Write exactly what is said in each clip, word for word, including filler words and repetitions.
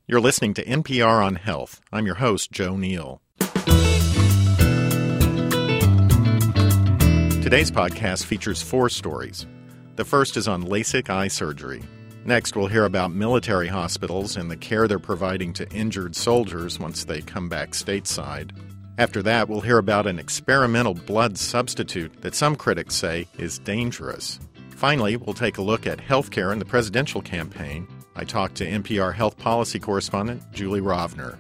You're listening to N P R on Health. I'm your host, Joe Neal. Today's podcast features four stories. The first is on LASIK eye surgery. Next, we'll hear about military hospitals and the care they're providing to injured soldiers once they come back stateside. After that, we'll hear about an experimental blood substitute that some critics say is dangerous. Finally, we'll take a look at healthcare in the presidential campaign. I talked to N P R health policy correspondent Julie Rovner.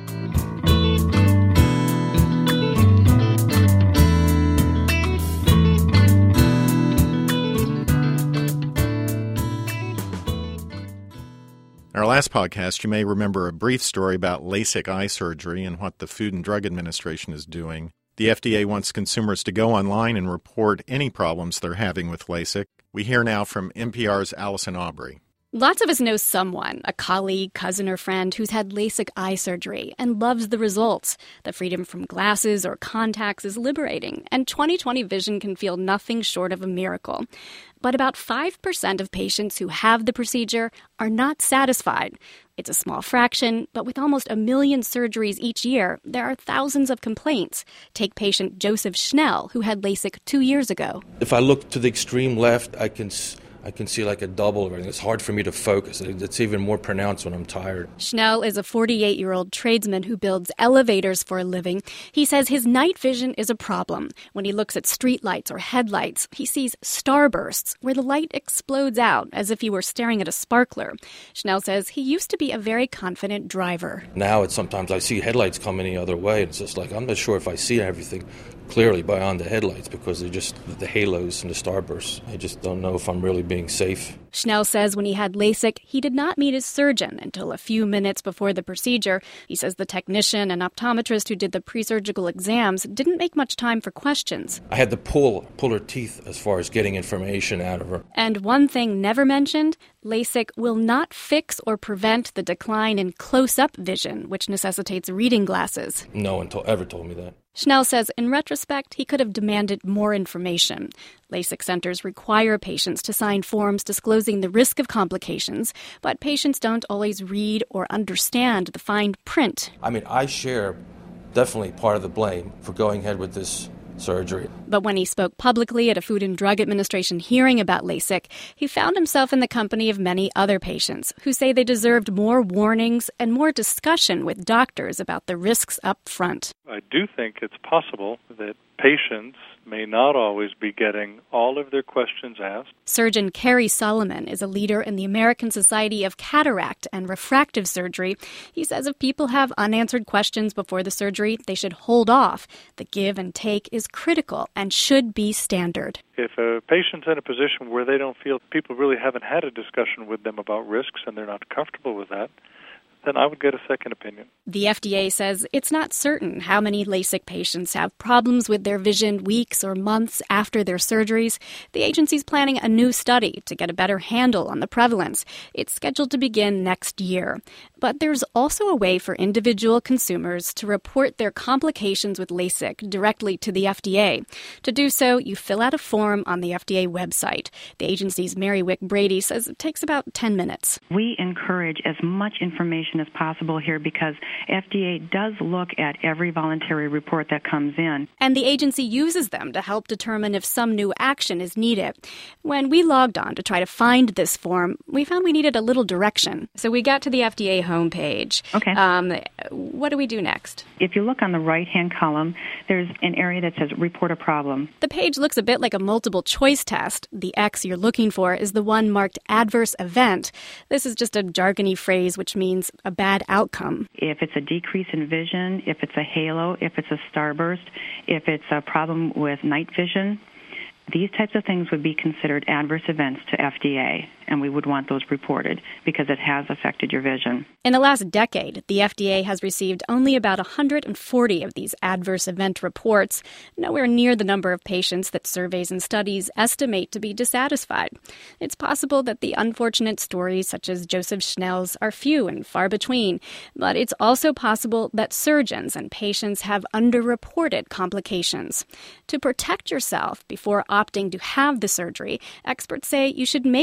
In our last podcast, you may remember a brief story about LASIK eye surgery and what the Food and Drug Administration is doing. The F D A wants consumers to go online and report any problems they're having with LASIK. We hear now from N P R's Allison Aubrey. Lots of us know someone, a colleague, cousin, or friend who's had LASIK eye surgery and loves the results. The freedom from glasses or contacts is liberating, and twenty twenty vision can feel nothing short of a miracle. But about five percent of patients who have the procedure are not satisfied. It's a small fraction, but with almost a million surgeries each year, there are thousands of complaints. Take patient Joseph Schnell, who had LASIK two years ago. If I look to the extreme left, I can I can see like a double of everything. It's hard for me to focus. It's even more pronounced when I'm tired. Schnell is a forty-eight-year-old tradesman who builds elevators for a living. He says his night vision is a problem. When he looks at streetlights or headlights, he sees starbursts where the light explodes out as if he were staring at a sparkler. Schnell says he used to be a very confident driver. Now it's sometimes I see headlights come any other way. And it's just like I'm not sure if I see everything clearly beyond the headlights because they're just the halos and the starbursts. I just don't know if I'm really being safe. Schnell says when he had LASIK, he did not meet his surgeon until a few minutes before the procedure. He says the technician and optometrist who did the pre-surgical exams didn't make much time for questions. I had to pull, pull her teeth as far as getting information out of her. And one thing never mentioned, LASIK will not fix or prevent the decline in close-up vision, which necessitates reading glasses. No one to- ever told me that. Schnell says in retrospect, he could have demanded more information. LASIK centers require patients to sign forms disclosing the risk of complications, but patients don't always read or understand the fine print. I mean, I share definitely part of the blame for going ahead with this surgery. But when he spoke publicly at a Food and Drug Administration hearing about LASIK, he found himself in the company of many other patients who say they deserved more warnings and more discussion with doctors about the risks up front. I do think it's possible that patients may not always be getting all of their questions asked. Surgeon Kerry Solomon is a leader in the American Society of Cataract and Refractive Surgery. He says if people have unanswered questions before the surgery, they should hold off. The give and take is critical and should be standard. If a patient's in a position where they don't feel people really haven't had a discussion with them about risks and they're not comfortable with that, then I would get a second opinion. The F D A says it's not certain how many LASIK patients have problems with their vision weeks or months after their surgeries. The agency's planning a new study to get a better handle on the prevalence. It's scheduled to begin next year. But there's also a way for individual consumers to report their complications with LASIK directly to the F D A. To do so, you fill out a form on the F D A website. The agency's Mary Wick Brady says it takes about ten minutes. We encourage as much information as possible here because F D A does look at every voluntary report that comes in. And the agency uses them to help determine if some new action is needed. When we logged on to try to find this form, we found we needed a little direction. So we got to the F D A homepage. Okay. Um, what do we do next? If you look on the right-hand column, there's an area that says report a problem. The page looks a bit like a multiple choice test. The X you're looking for is the one marked adverse event. This is just a jargony phrase which means a bad outcome. If it's a decrease in vision, if it's a halo, if it's a starburst, if it's a problem with night vision, these types of things would be considered adverse events to F D A, and we would want those reported because it has affected your vision. In the last decade, the F D A has received only about one hundred forty of these adverse event reports, nowhere near the number of patients that surveys and studies estimate to be dissatisfied. It's possible that the unfortunate stories, such as Joseph Schnell's, are few and far between, but it's also possible that surgeons and patients have underreported complications. To protect yourself before opting to have the surgery, experts say you should make sure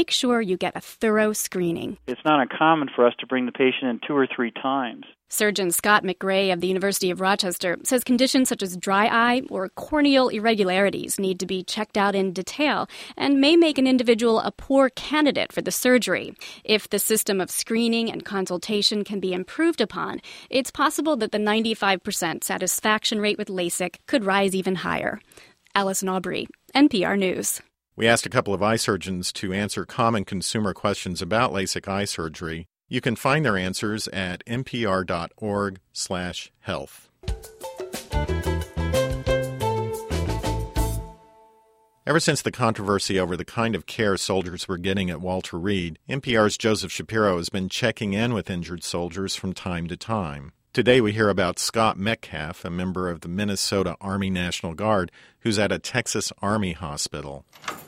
you get a thorough screening. It's not uncommon for us to bring the patient in two or three times. Surgeon Scott McGray of the University of Rochester says conditions such as dry eye or corneal irregularities need to be checked out in detail and may make an individual a poor candidate for the surgery. If the system of screening and consultation can be improved upon, it's possible that the ninety-five percent satisfaction rate with LASIK could rise even higher. Allison Aubrey, N P R News. We asked a couple of eye surgeons to answer common consumer questions about LASIK eye surgery. You can find their answers at npr.org slash health. Ever since the controversy over the kind of care soldiers were getting at Walter Reed, N P R's Joseph Shapiro has been checking in with injured soldiers from time to time. Today we hear about Scott Metcalf, a member of the Minnesota Army National Guard, who's at a Texas Army hospital.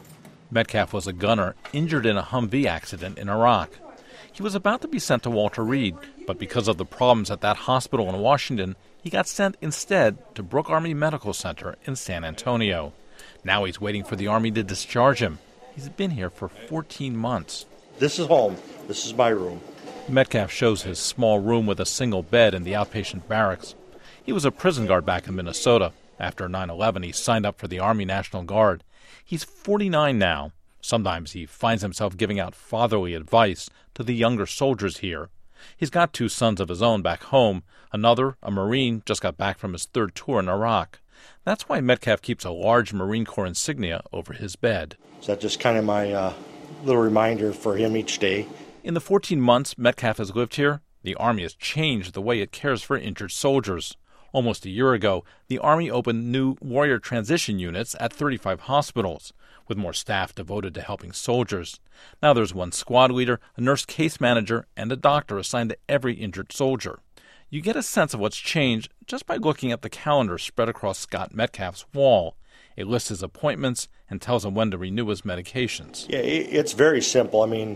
Metcalf was a gunner injured in a Humvee accident in Iraq. He was about to be sent to Walter Reed, but because of the problems at that hospital in Washington, he got sent instead to Brooke Army Medical Center in San Antonio. Now he's waiting for the Army to discharge him. He's been here for fourteen months. This is home. This is my room. Metcalf shows his small room with a single bed in the outpatient barracks. He was a prison guard back in Minnesota. After nine eleven, he signed up for the Army National Guard. He's forty-nine now. Sometimes he finds himself giving out fatherly advice to the younger soldiers here. He's got two sons of his own back home. Another, a Marine, just got back from his third tour in Iraq. That's why Metcalf keeps a large Marine Corps insignia over his bed. So that's just kind of my uh, little reminder for him each day. In the fourteen months Metcalf has lived here, the Army has changed the way it cares for injured soldiers. Almost a year ago, the Army opened new warrior transition units at thirty-five hospitals, with more staff devoted to helping soldiers. Now there's one squad leader, a nurse case manager, and a doctor assigned to every injured soldier. You get a sense of what's changed just by looking at the calendar spread across Scott Metcalf's wall. It lists his appointments and tells him when to renew his medications. Yeah, it's very simple. I mean,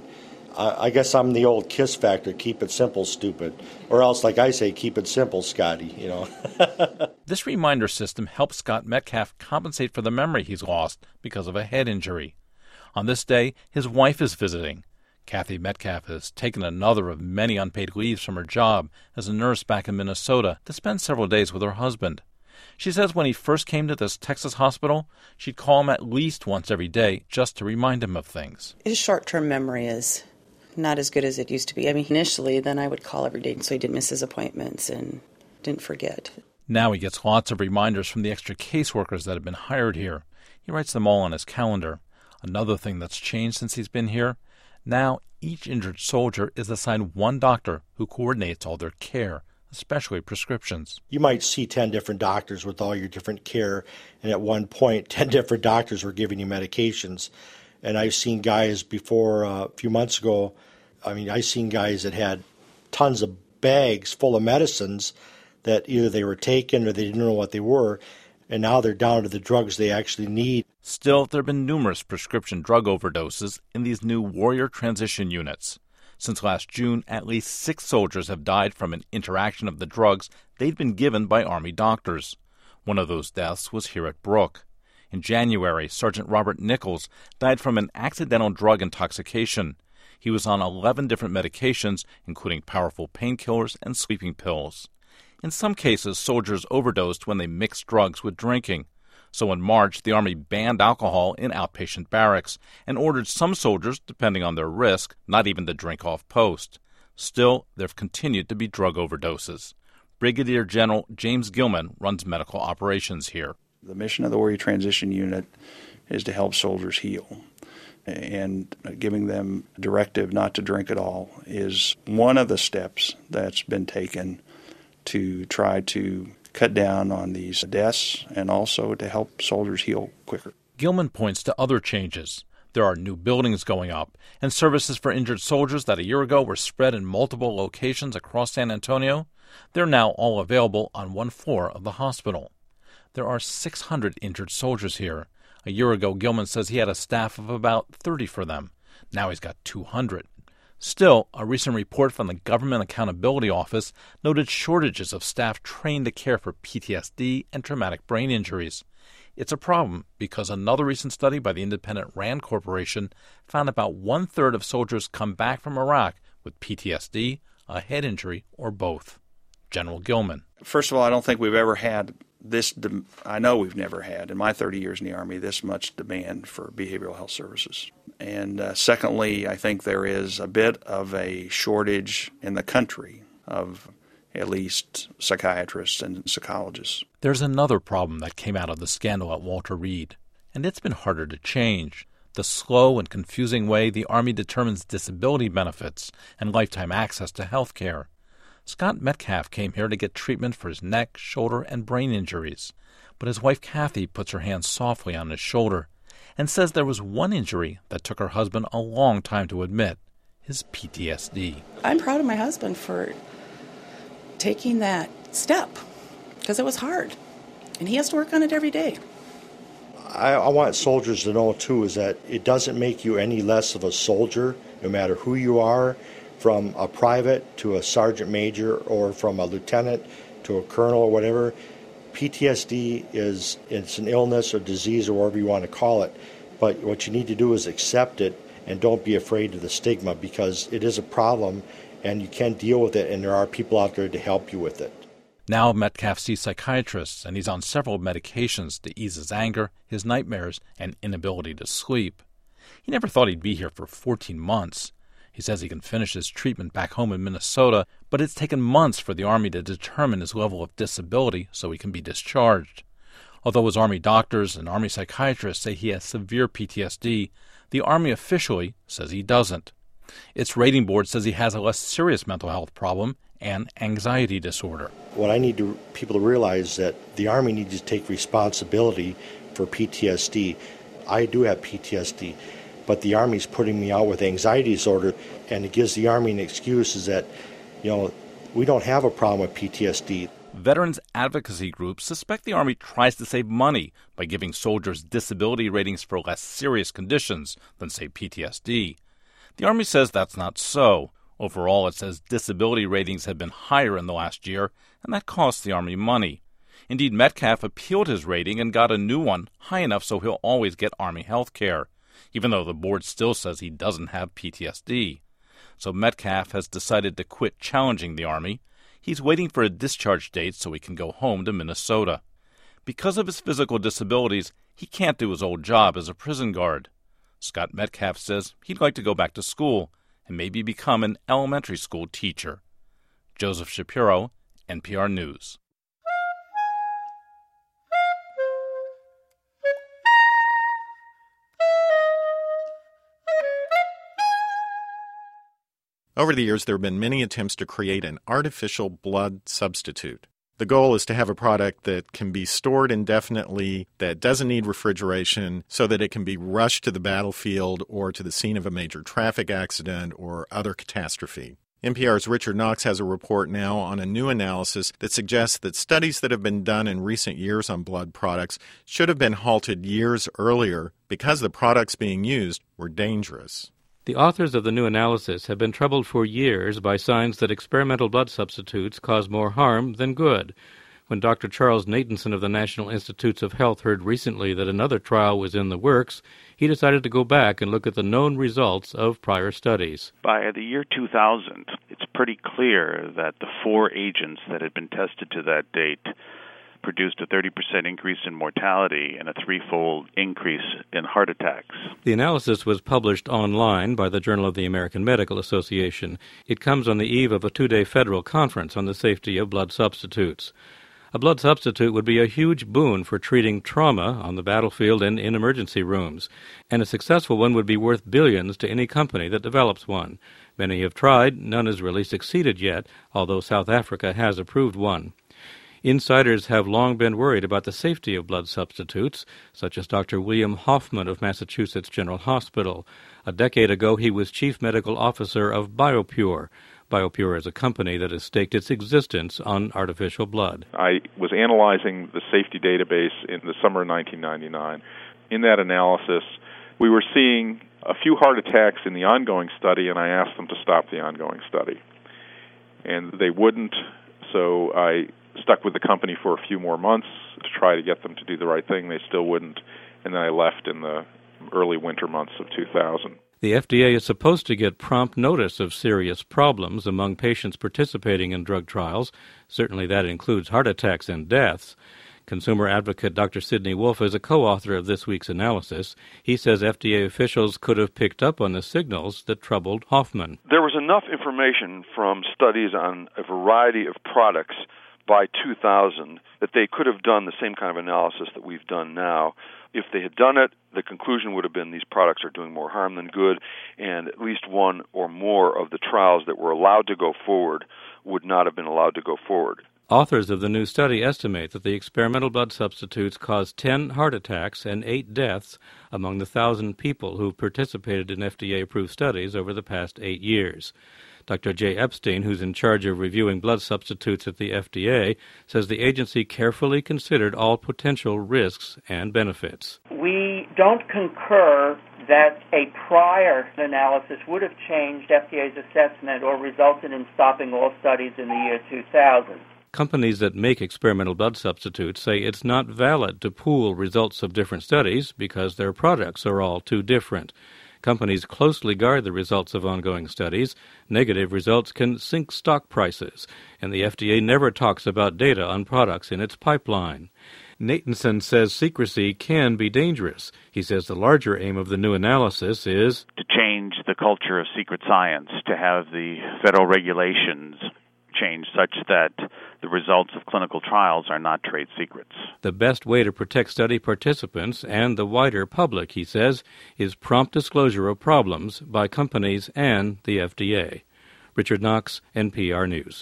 I guess I'm the old KISS factor, keep it simple, stupid. Or else, like I say, keep it simple, Scotty, you know. This reminder system helps Scott Metcalf compensate for the memory he's lost because of a head injury. On this day, his wife is visiting. Kathy Metcalf has taken another of many unpaid leaves from her job as a nurse back in Minnesota to spend several days with her husband. She says when he first came to this Texas hospital, she'd call him at least once every day just to remind him of things. His short-term memory is not as good as it used to be. I mean, initially, then I would call every day so he didn't miss his appointments and didn't forget. Now he gets lots of reminders from the extra caseworkers that have been hired here. He writes them all on his calendar. Another thing that's changed since he's been here, now each injured soldier is assigned one doctor who coordinates all their care, especially prescriptions. You might see ten different doctors with all your different care, and at one point, ten different doctors were giving you medications. And I've seen guys before, uh, a few months ago, I mean, I've seen guys that had tons of bags full of medicines that either they were taking or they didn't know what they were, and now they're down to the drugs they actually need. Still, there have been numerous prescription drug overdoses in these new warrior transition units. Since last June, at least six soldiers have died from an interaction of the drugs they'd been given by Army doctors. One of those deaths was here at Brooke. In January, Sergeant Robert Nichols died from an accidental drug intoxication. He was on eleven different medications, including powerful painkillers and sleeping pills. In some cases, soldiers overdosed when they mixed drugs with drinking. So in March, the Army banned alcohol in outpatient barracks and ordered some soldiers, depending on their risk, not even to drink off post. Still, there have continued to be drug overdoses. Brigadier General James Gilman runs medical operations here. The mission of the Warrior Transition Unit is to help soldiers heal. And giving them a directive not to drink at all is one of the steps that's been taken to try to cut down on these deaths and also to help soldiers heal quicker. Gilman points to other changes. There are new buildings going up, and services for injured soldiers that a year ago were spread in multiple locations across San Antonio, they're now all available on one floor of the hospital. There are six hundred injured soldiers here. A year ago, Gilman says he had a staff of about thirty for them. Now he's got two hundred. Still, a recent report from the Government Accountability Office noted shortages of staff trained to care for P T S D and traumatic brain injuries. It's a problem because another recent study by the independent RAND Corporation found about one-third of soldiers come back from Iraq with P T S D, a head injury, or both. General Gilman. First of all, I don't think we've ever had this, de- I know we've never had, in my thirty years in the Army, this much demand for behavioral health services. And uh, secondly, I think there is a bit of a shortage in the country of at least psychiatrists and psychologists. There's another problem that came out of the scandal at Walter Reed, and it's been harder to change. The slow and confusing way the Army determines disability benefits and lifetime access to health care. Scott Metcalf came here to get treatment for his neck, shoulder, and brain injuries, but his wife Kathy puts her hand softly on his shoulder and says there was one injury that took her husband a long time to admit, his P T S D. I'm proud of my husband for taking that step because it was hard, and he has to work on it every day. I, I want soldiers to know, too, is that it doesn't make you any less of a soldier, no matter who you are, from a private to a sergeant major or from a lieutenant to a colonel or whatever. P T S D is it's an illness or disease or whatever you want to call it, but what you need to do is accept it and don't be afraid of the stigma, because it is a problem and you can deal with it, and there are people out there to help you with it. Now Metcalf sees psychiatrists, and he's on several medications to ease his anger, his nightmares, and inability to sleep. He never thought he'd be here for fourteen months. He says he can finish his treatment back home in Minnesota, but it's taken months for the Army to determine his level of disability so he can be discharged. Although his Army doctors and Army psychiatrists say he has severe P T S D, the Army officially says he doesn't. Its rating board says he has a less serious mental health problem and anxiety disorder. What I need to, people to realize is that the Army needs to take responsibility for P T S D. I do have P T S D, but the Army's putting me out with anxiety disorder, and it gives the Army an excuse is that, you know, we don't have a problem with P T S D. Veterans advocacy groups suspect the Army tries to save money by giving soldiers disability ratings for less serious conditions than, say, P T S D. The Army says that's not so. Overall, it says disability ratings have been higher in the last year, and that costs the Army money. Indeed, Metcalf appealed his rating and got a new one, high enough so he'll always get Army health care, even though the board still says he doesn't have P T S D. So Metcalf has decided to quit challenging the Army. He's waiting for a discharge date so he can go home to Minnesota. Because of his physical disabilities, he can't do his old job as a prison guard. Scott Metcalf says he'd like to go back to school and maybe become an elementary school teacher. Joseph Shapiro, N P R News. Over the years, there have been many attempts to create an artificial blood substitute. The goal is to have a product that can be stored indefinitely, that doesn't need refrigeration, so that it can be rushed to the battlefield or to the scene of a major traffic accident or other catastrophe. N P R's Richard Knox has a report now on a new analysis that suggests that studies that have been done in recent years on blood products should have been halted years earlier because the products being used were dangerous. The authors of the new analysis have been troubled for years by signs that experimental blood substitutes cause more harm than good. When Doctor Charles Natanson of the National Institutes of Health heard recently that another trial was in the works, he decided to go back and look at the known results of prior studies. By the year two thousand, it's pretty clear that the four agents that had been tested to that date produced a thirty percent increase in mortality and a threefold increase in heart attacks. The analysis was published online by the Journal of the American Medical Association. It comes on the eve of a two-day federal conference on the safety of blood substitutes. A blood substitute would be a huge boon for treating trauma on the battlefield and in emergency rooms, and a successful one would be worth billions to any company that develops one. Many have tried, none has really succeeded yet, although South Africa has approved one. Insiders have long been worried about the safety of blood substitutes, such as Doctor William Hoffman of Massachusetts General Hospital. A decade ago, he was chief medical officer of BioPure. BioPure is a company that has staked its existence on artificial blood. I was analyzing the safety database in the summer of nineteen ninety-nine. In that analysis, we were seeing a few heart attacks in the ongoing study, and I asked them to stop the ongoing study. And they wouldn't, so I stuck with the company for a few more months to try to get them to do the right thing. They still wouldn't, and then I left in the early winter months of two thousand. The F D A is supposed to get prompt notice of serious problems among patients participating in drug trials. Certainly that includes heart attacks and deaths. Consumer advocate Doctor Sidney Wolfe is a co-author of this week's analysis. He says F D A officials could have picked up on the signals that troubled Hoffman. There was enough information from studies on a variety of products by two thousand that they could have done the same kind of analysis that we've done now. If they had done it, the conclusion would have been these products are doing more harm than good, and at least one or more of the trials that were allowed to go forward would not have been allowed to go forward. Authors of the new study estimate that the experimental blood substitutes caused ten heart attacks and eight deaths among the one thousand people who participated in F D A-approved studies over the past eight years. Doctor Jay Epstein, who's in charge of reviewing blood substitutes at the F D A, says the agency carefully considered all potential risks and benefits. We don't concur that a prior analysis would have changed F D A's assessment or resulted in stopping all studies in the year two thousand. Companies that make experimental blood substitutes say it's not valid to pool results of different studies because their products are all too different. Companies closely guard the results of ongoing studies. Negative results can sink stock prices, and the F D A never talks about data on products in its pipeline. Nathanson says secrecy can be dangerous. He says the larger aim of the new analysis is to change the culture of secret science, to have the federal regulations change such that the results of clinical trials are not trade secrets. The best way to protect study participants and the wider public, he says, is prompt disclosure of problems by companies and the F D A. Richard Knox, N P R News.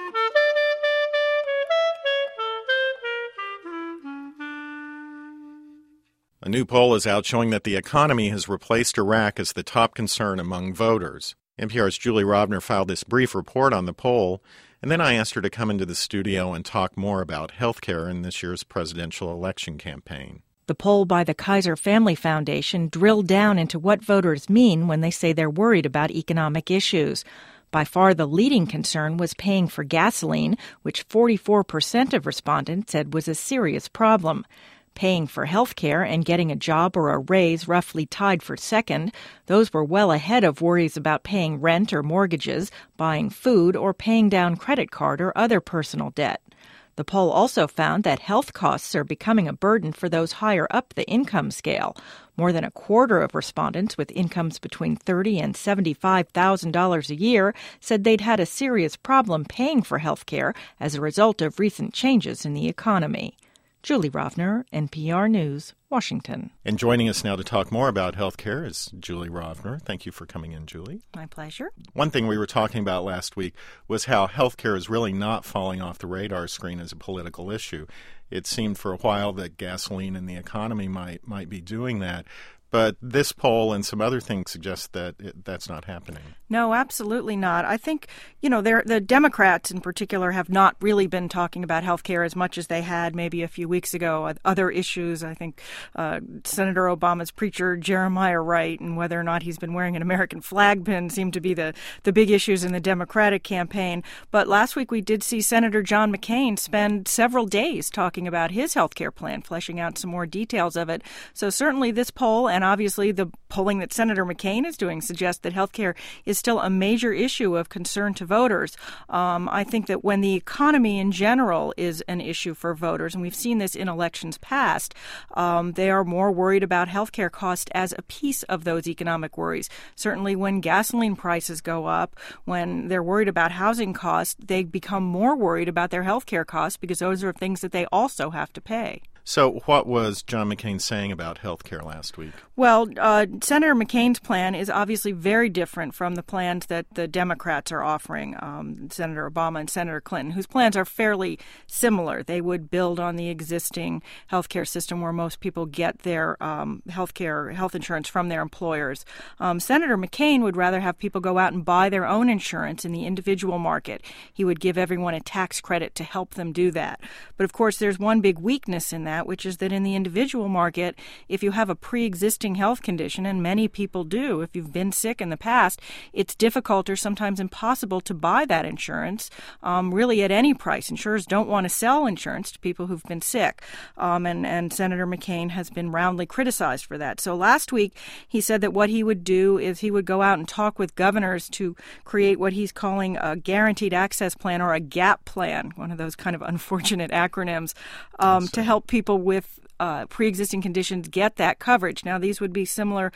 A new poll is out showing that the economy has replaced Iraq as the top concern among voters. N P R's Julie Rovner filed this brief report on the poll, and then I asked her to come into the studio and talk more about health care in this year's presidential election campaign. The poll by the Kaiser Family Foundation drilled down into what voters mean when they say they're worried about economic issues. By far the leading concern was paying for gasoline, which forty-four percent of respondents said was a serious problem. Paying for health care and getting a job or a raise roughly tied for second. Those were well ahead of worries about paying rent or mortgages, buying food, or paying down credit card or other personal debt. The poll also found that health costs are becoming a burden for those higher up the income scale. More than a quarter of respondents with incomes between thirty thousand dollars and seventy-five thousand dollars a year said they'd had a serious problem paying for health care as a result of recent changes in the economy. Julie Rovner, N P R News, Washington. And joining us now to talk more about health care is Julie Rovner. Thank you for coming in, Julie. My pleasure. One thing we were talking about last week was how health care is really not falling off the radar screen as a political issue. It seemed for a while that gasoline and the economy might might be doing that. But this poll and some other things suggest that it, that's not happening. No, absolutely not. I think, you know, the Democrats in particular have not really been talking about health care as much as they had maybe a few weeks ago. Other issues, I think uh, Senator Obama's preacher Jeremiah Wright and whether or not he's been wearing an American flag pin seem to be the, the big issues in the Democratic campaign. But last week we did see Senator John McCain spend several days talking about his health care plan, fleshing out some more details of it. So certainly this poll and obviously the polling that Senator McCain is doing suggests that health care is still a major issue of concern to voters. Um, I think that when the economy in general is an issue for voters, and we've seen this in elections past, um, they are more worried about health care cost as a piece of those economic worries. Certainly when gasoline prices go up, when they're worried about housing costs, they become more worried about their health care costs because those are things that they also have to pay. So what was John McCain saying about health care last week? Well, uh, Senator McCain's plan is obviously very different from the plans that the Democrats are offering, um, Senator Obama and Senator Clinton, whose plans are fairly similar. They would build on the existing health care system where most people get their um, health care, health insurance from their employers. Um, Senator McCain would rather have people go out and buy their own insurance in the individual market. He would give everyone a tax credit to help them do that. But, of course, there's one big weakness in that. at, which is that in the individual market, if you have a pre-existing health condition, and many people do, if you've been sick in the past, it's difficult or sometimes impossible to buy that insurance, um, really at any price. Insurers don't want to sell insurance to people who've been sick, um, and, and Senator McCain has been roundly criticized for that. So last week, he said that what he would do is he would go out and talk with governors to create what he's calling a guaranteed access plan, or a GAP plan, one of those kind of unfortunate acronyms, um, to help people with Uh, pre-existing conditions get that coverage. Now, these would be similar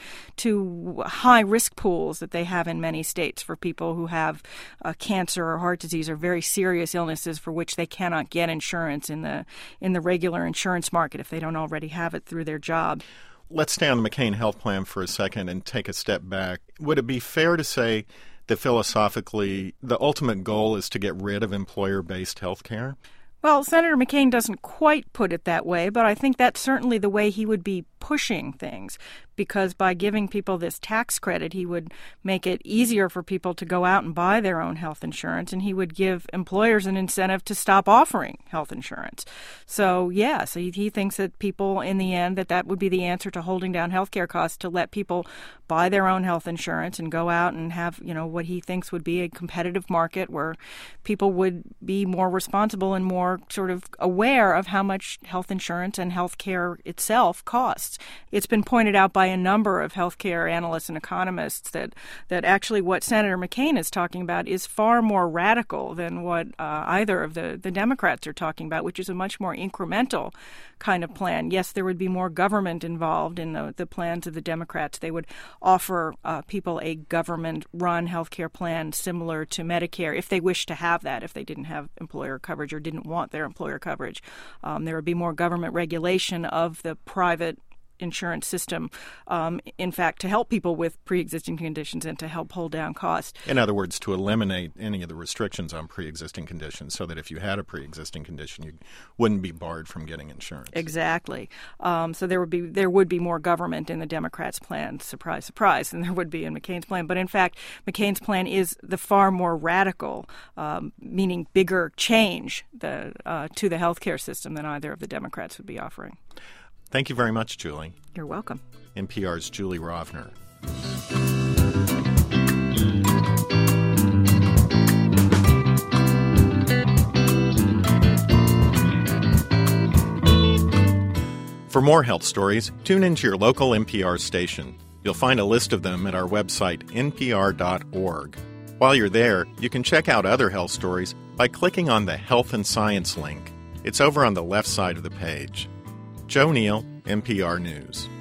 to high-risk pools that they have in many states for people who have uh, cancer or heart disease or very serious illnesses for which they cannot get insurance in the in the regular insurance market if they don't already have it through their job. Let's stay on the McCain Health Plan for a second and take a step back. Would it be fair to say that philosophically the ultimate goal is to get rid of employer-based health care? Well, Senator McCain doesn't quite put it that way, but I think that's certainly the way he would be pushing things, because by giving people this tax credit, he would make it easier for people to go out and buy their own health insurance, and he would give employers an incentive to stop offering health insurance. So, yeah, so he, he thinks that people, in the end, that that would be the answer to holding down healthcare costs, to let people buy their own health insurance and go out and have, you know, what he thinks would be a competitive market where people would be more responsible and more sort of aware of how much health insurance and health care itself costs. It's been pointed out by a number of healthcare analysts and economists that, that actually what Senator McCain is talking about is far more radical than what uh, either of the, the Democrats are talking about, which is a much more incremental kind of plan. Yes, there would be more government involved in the, the plans of the Democrats. They would offer uh, people a government-run healthcare plan similar to Medicare if they wish to have that, if they didn't have employer coverage or didn't want their employer coverage. Um, there would be more government regulation of the private insurance system, um, in fact, to help people with pre-existing conditions and to help hold down costs. In other words, to eliminate any of the restrictions on pre-existing conditions so that if you had a pre-existing condition, you wouldn't be barred from getting insurance. Exactly. Um, so there would be there would be more government in the Democrats' plan, surprise, surprise, than there would be in McCain's plan. But in fact, McCain's plan is the far more radical, um, meaning bigger change the, uh, to the healthcare system than either of the Democrats would be offering. Thank you very much, Julie. You're welcome. N P R's Julie Rovner. For more health stories, tune into your local N P R station. You'll find a list of them at our website, N P R dot org. While you're there, you can check out other health stories by clicking on the Health and Science link. It's over on the left side of the page. Joe Neal, N P R News.